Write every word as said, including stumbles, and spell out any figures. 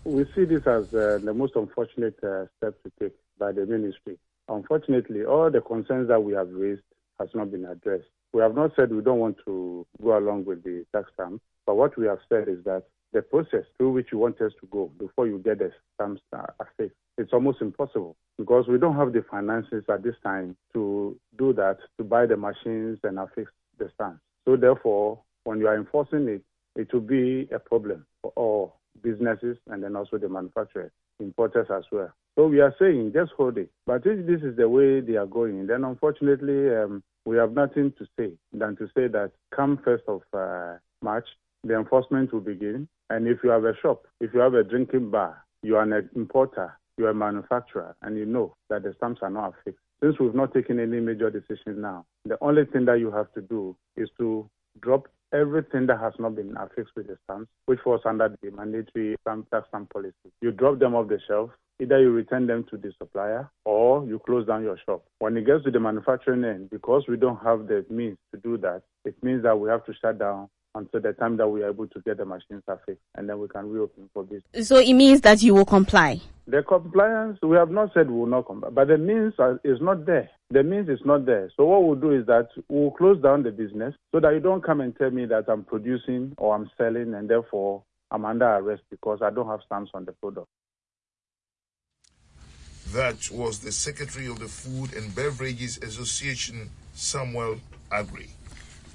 we see this as uh, the most unfortunate uh, step to take by the ministry. Unfortunately, all the concerns that we have raised has not been addressed. We have not said we don't want to go along with the tax stamp, but what we have said is that the process through which you want us to go before you get the stamps affixed, it's almost impossible because we don't have the finances at this time to do that, to buy the machines and affix the stamps. So therefore, when you are enforcing it, it will be a problem for all businesses and then also the manufacturers, importers as well. So we are saying just hold it. But if this is the way they are going, then unfortunately um, we have nothing to say than to say that come first of uh, March, the enforcement will begin. And if you have a shop, if you have a drinking bar, you are an importer, you are a manufacturer, and you know that the stamps are not affixed. Since we've not taken any major decision now, the only thing that you have to do is to drop everything that has not been affixed with the stamps, which falls under the mandatory stamp tax stamp policy. You drop them off the shelf, either you return them to the supplier or you close down your shop. When it gets to the manufacturing end, because we don't have the means to do that, it means that we have to shut down until the time that we are able to get the machines affixed, and then we can reopen for business. So it means that you will comply? The compliance, we have not said we will not comply, but the means are, is not there. The means is not there. So what we'll do is that we'll close down the business so that you don't come and tell me that I'm producing or I'm selling and therefore I'm under arrest because I don't have stamps on the product. That was the Secretary of the Food and Beverages Association, Samuel Agri.